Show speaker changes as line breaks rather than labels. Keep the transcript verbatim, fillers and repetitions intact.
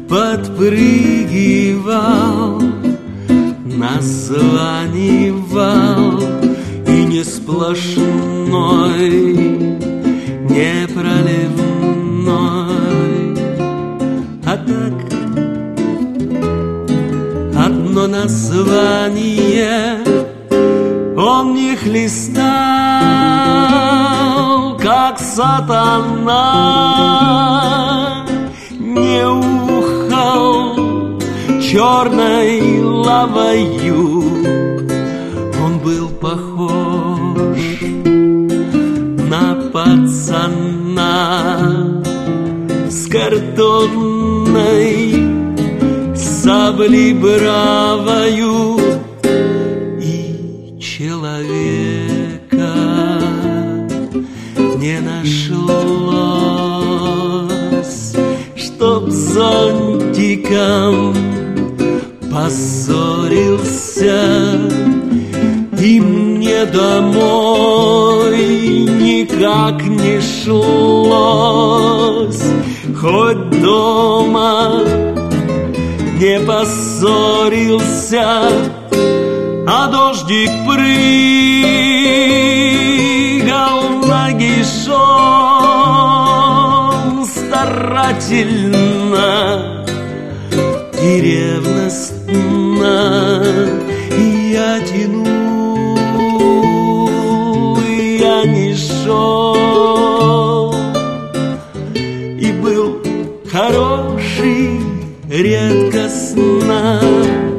подпрыгивал, названивал, и не сплошной, не проливной, а так одно название он не хлестал, как сатана, не ухал черной лавою. Он был похож на пацана с картонной саблей бравою, и человека не нашлось, чтоб зонтиком поссорился. И мне домой никак не шлось, хоть дома не поссорился, а дождик прыгал нагишом старательно и ревностно. И я тянул, и я не шел, и был хороший редкостно.